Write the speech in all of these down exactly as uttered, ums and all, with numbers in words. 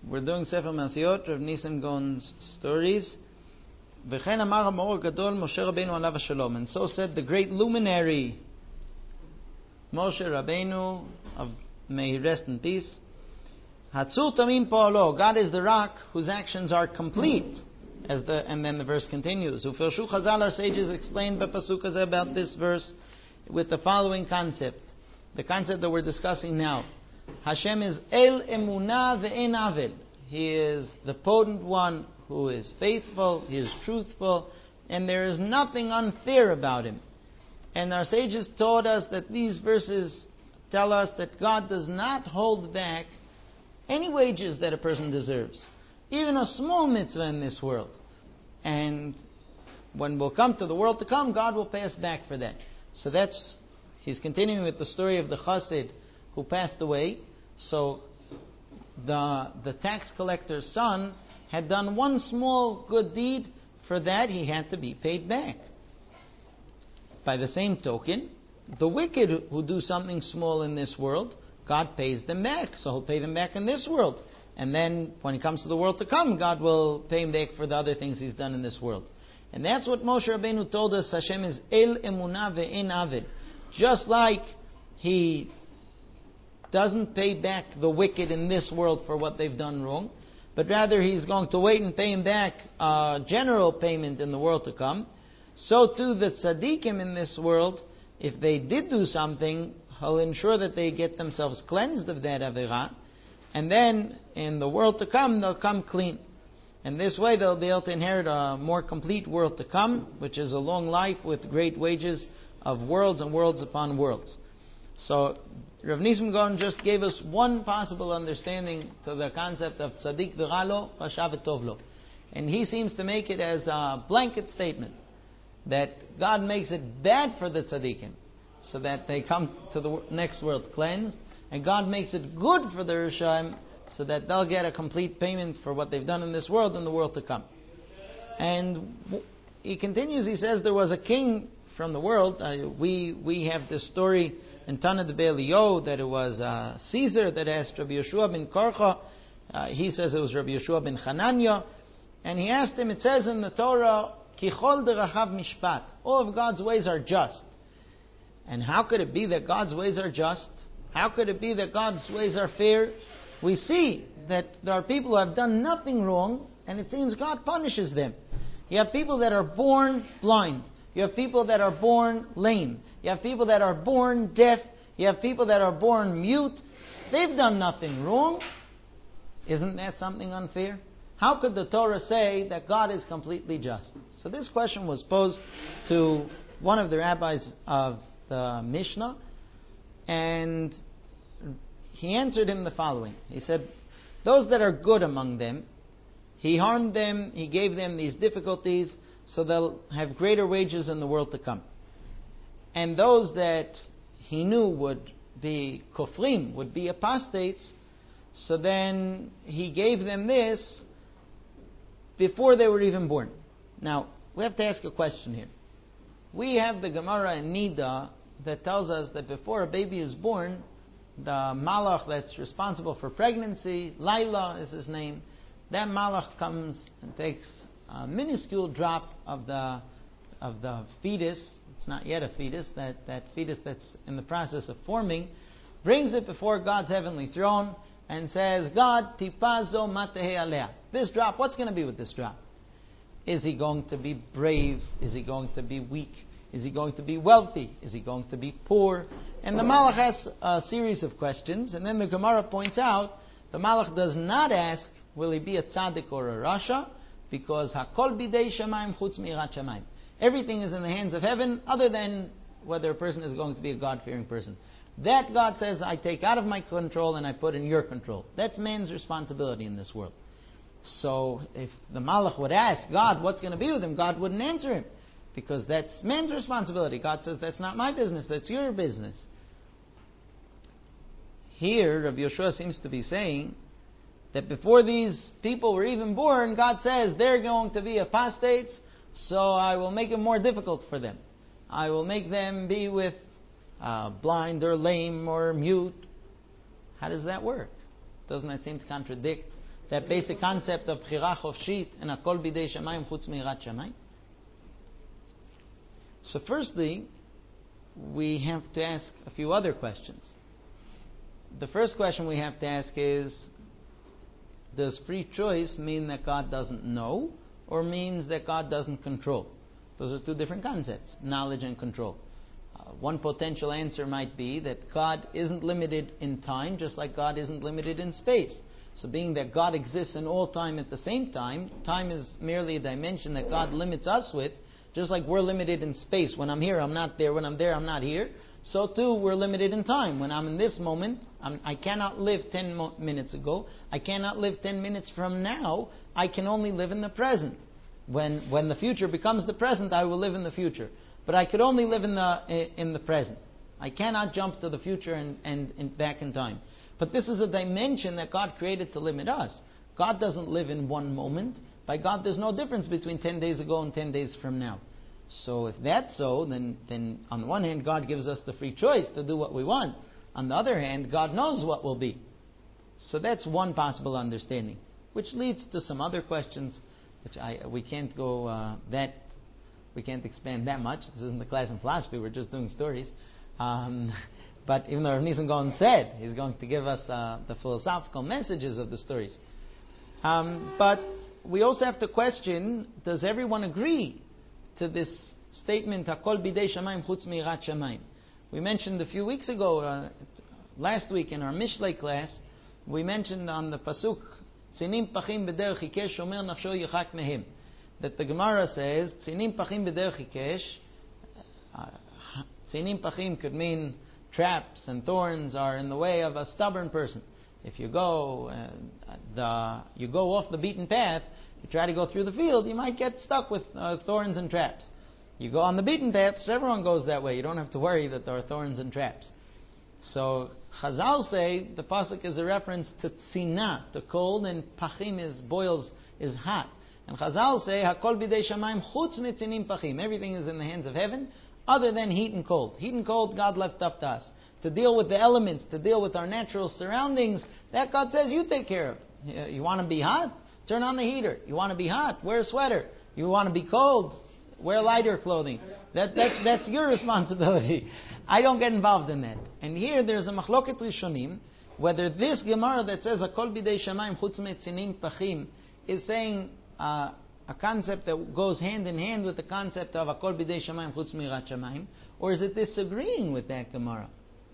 We're doing Sefer Masiot, Rav Nisim Gaon's stories. V'chen amar ha'mor gadol Moshe Rabbeinu alav hashalom. And so said the great luminary Moshe Rabbeinu, of may he rest in peace. Hatzur tamim pa'alo. God is the rock whose actions are complete. As the and then the verse continues. Ufirshu Chazal, our sages explained b'pasuk hazeh about this verse with the following concept, the concept that we're discussing now. Hashem is El Emunah ve'en Avel. He is the potent one who is faithful, he is truthful, and there is nothing unfair about him. And our sages taught us that these verses tell us that God does not hold back any wages that a person deserves, even a small mitzvah in this world. And when we'll come to the world to come, God will pay us back for that. So that's, he's continuing with the story of the chassid who passed away. So the the tax collector's son had done one small good deed. For that he had to be paid back. By the same token, the wicked who do something small in this world, God pays them back. So he'll pay them back in this world. And then when he comes to the world to come, God will pay him back for the other things he's done in this world. And that's what Moshe Rabbeinu told us. Hashem is El Emunah ve'en Avel. Just like he doesn't pay back the wicked in this world for what they've done wrong, but rather he's going to wait and pay him back a general payment in the world to come. So too the tzaddikim in this world, if they did do something, he'll ensure that they get themselves cleansed of that avirah, and then in the world to come they'll come clean. And this way they'll be able to inherit a more complete world to come, which is a long life with great wages of worlds and worlds upon worlds. So Rav Nisim Gaon just gave us one possible understanding to the concept of tzaddik v'ralo, rasha v'tovlo. And he seems to make it as a blanket statement that God makes it bad for the tzaddikim so that they come to the next world cleansed, and God makes it good for the Rishaim so that they'll get a complete payment for what they've done in this world and the world to come. And he continues, he says there was a king from the world. Uh, we we have this story in Tana de Be'elio that it was uh, Caesar that asked Rabbi Yeshua ben Korcha. Uh, he says it was Rabbi Yeshua ben Hananya. And he asked him, it says in the Torah, Ki chol derachav mishpat. All of God's ways are just. And how could it be that God's ways are just? How could it be that God's ways are fair? We see that there are people who have done nothing wrong, and it seems God punishes them. You have people that are born blind. You have people that are born lame. You have people that are born deaf. You have people that are born mute. They've done nothing wrong. Isn't that something unfair? How could the Torah say that God is completely just? So this question was posed to one of the rabbis of the Mishnah, and he answered him the following. He said, those that are good among them, he harmed them, he gave them these difficulties, so they'll have greater wages in the world to come. And those that he knew would be kofrim, would be apostates, so then he gave them this before they were even born. Now, we have to ask a question here. We have the Gemara in Nida that tells us that before a baby is born, the malach that's responsible for pregnancy, Laila is his name, that malach comes and takes a minuscule drop of the of the fetus. It's not yet a fetus, that, that fetus that's in the process of forming, brings it before God's heavenly throne and says, God, tipazo matehe alea. This drop, what's going to be with this drop? Is he going to be brave? Is he going to be weak? Is he going to be wealthy? Is he going to be poor? And the Malach has a series of questions, and then the Gemara points out, the Malach does not ask, will he be a tzaddik or a rasha? Because hakol bidei shamayim chutz mirat shamayim. Everything is in the hands of heaven, other than whether a person is going to be a God-fearing person. That God says, I take out of my control and I put in your control. That's man's responsibility in this world. So if the Malach would ask God what's going to be with him, God wouldn't answer him, because that's man's responsibility. God says, that's not my business, that's your business. Here, Rabbi Yeshua seems to be saying that before these people were even born, God says they're going to be apostates, so I will make it more difficult for them. I will make them be with uh, blind or lame or mute. How does that work? Doesn't that seem to contradict that basic concept of Bchira Chofshit and Hakol Bidei Shamayim Chutz Mirat Shamayim? So firstly, we have to ask a few other questions. The first question we have to ask is, does free choice mean that God doesn't know, or means that God doesn't control? Those are two different concepts, knowledge and control. Uh, one potential answer might be that God isn't limited in time, just like God isn't limited in space. So being that God exists in all time at the same time, time is merely a dimension that God limits us with, just like we're limited in space. When I'm here, I'm not there. When I'm there, I'm not here. So too, we're limited in time. When I'm in this moment, I'm, I cannot live ten mo- minutes ago. I cannot live ten minutes from now. I can only live in the present. When when the future becomes the present, I will live in the future. But I could only live in the in the present. I cannot jump to the future and, and, and back in time. But this is a dimension that God created to limit us. God doesn't live in one moment. By God, there's no difference between ten days ago and ten days from now. So if that's so, then, then on the one hand, God gives us the free choice to do what we want. On the other hand, God knows what will be. So that's one possible understanding, which leads to some other questions, which I we can't go uh, that we can't expand that much. This isn't the class in philosophy; we're just doing stories. Um, but even though Rav Nissen Gaon said he's going to give us uh, the philosophical messages of the stories, um, but we also have to question: does everyone agree to this statement, Hakol Bidei Shamayim Chutz Mirat Shamayim? We mentioned a few weeks ago, uh, last week in our Mishlei class, we mentioned on the pasuk, Tzinim Pachim B'derech Hikesh Shomer Nafsho Yichak Mehem, that the Gemara says, Tzinim Pachim B'derech Hikesh, uh, Tzinim Pachim could mean traps and thorns are in the way of a stubborn person. If you go, uh, the you go off the beaten path, you try to go through the field, you might get stuck with uh, thorns and traps. You go on the beaten paths, everyone goes that way. You don't have to worry that there are thorns and traps. So Chazal say the pasuk is a reference to tzina, to cold, and pachim is boils, is hot. And Chazal say Hakol Bidei Shamayim Chutz Mitzinim Pachim. Everything is in the hands of heaven, other than heat and cold. Heat and cold, God left up to us to deal with the elements, to deal with our natural surroundings. That God says you take care of. You, you want to be hot? Turn on the heater. You want to be hot? Wear a sweater. You want to be cold? Wear lighter clothing. That, that, that's your responsibility. I don't get involved in that. And here there's a machloket rishonim, whether this Gemara that says Hakol Bidei Shamayim Chutz Mitzinim Pachim is saying uh, a concept that goes hand in hand with the concept of Hakol Bidei Shamayim Chutz Mirat Shamayim, or is it disagreeing with that Gemara?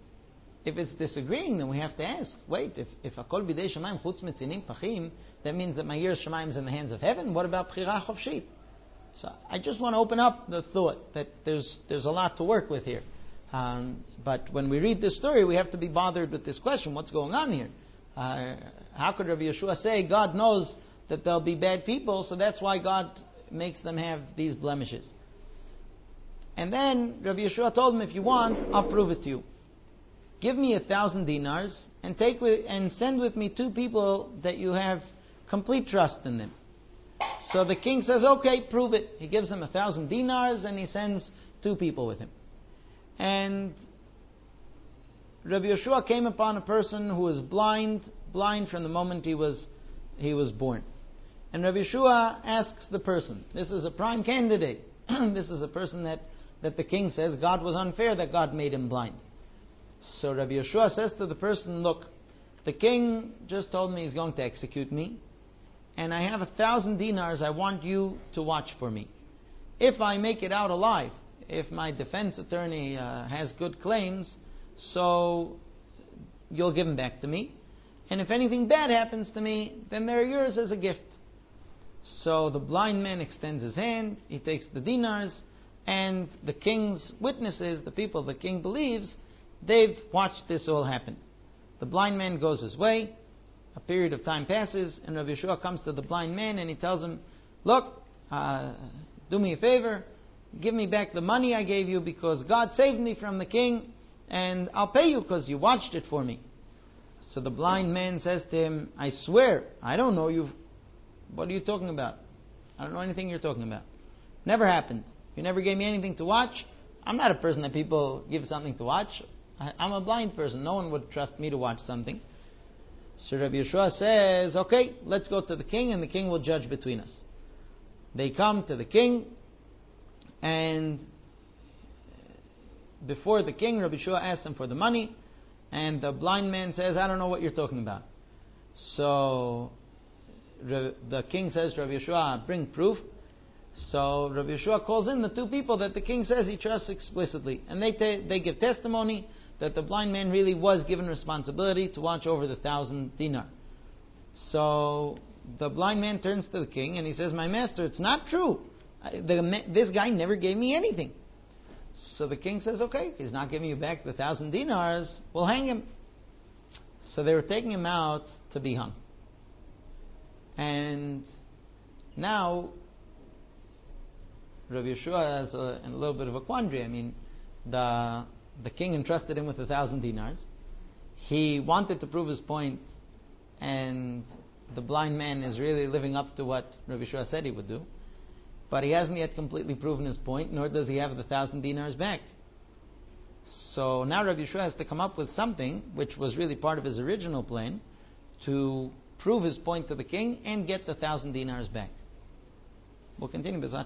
If it's disagreeing, then we have to ask, wait, if, if Hakol Bidei Shamayim Chutz Mitzinim Pachim, that means that my Yir Shamayim is in the hands of heaven. What about Bchira Chofshit? So I just want to open up the thought that there's there's a lot to work with here. Um, but when we read this story, we have to be bothered with this question, what's going on here? Uh, how could Rav Yeshua say God knows that there'll be bad people, so that's why God makes them have these blemishes? And then Rav Yeshua told him, if you want, I'll prove it to you. Give me a thousand dinars and take with, and send with me two people that you have complete trust in them. So the king says, okay, prove it. He gives him a thousand dinars and he sends two people with him. And Rabbi Yeshua came upon a person who was blind, blind from the moment he was he was born. And Rabbi Yeshua asks the person, this is a prime candidate. This is a person that, that the king says God was unfair that God made him blind. So Rabbi Yeshua says to the person, look, the king just told me he's going to execute me, and I have a thousand dinars I want you to watch for me. If I make it out alive, if my defense attorney uh, has good claims, so you'll give them back to me. And if anything bad happens to me, then they're yours as a gift. So the blind man extends his hand, he takes the dinars, and the king's witnesses, the people the king believes, they've watched this all happen. The blind man goes his way, a period of time passes, and Rabbi Yeshua comes to the blind man and he tells him, look, uh, do me a favor, give me back the money I gave you because God saved me from the king, and I'll pay you because you watched it for me. So the blind man says to him, I swear, I don't know you. What are you talking about? I don't know anything you're talking about. Never happened. You never gave me anything to watch. I'm not a person that people give something to watch. I, I'm a blind person. No one would trust me to watch something. So Rabbi Yeshua says, okay, let's go to the king, and the king will judge between us. They come to the king, and before the king, Rabbi Yeshua asks him for the money, and the blind man says, I don't know what you're talking about. So the king says to Rabbi Yeshua, bring proof. So Rabbi Yeshua calls in the two people that the king says he trusts explicitly, and they ta- they give testimony that the blind man really was given responsibility to watch over the thousand dinar. So the blind man turns to the king and he says, my master, it's not true. I, the, this guy never gave me anything. So the king says, okay, if he's not giving you back the thousand dinars, we'll hang him. So they were taking him out to be hung. And now Rabbi Yeshua is a, in a little bit of a quandary. I mean, the the king entrusted him with a thousand dinars. He wanted to prove his point, and the blind man is really living up to what Rabbi Yeshua said he would do. But he hasn't yet completely proven his point, nor does he have the thousand dinars back. So now Rabbi Yeshua has to come up with something, which was really part of his original plan, to prove his point to the king and get the thousand dinars back. We'll continue.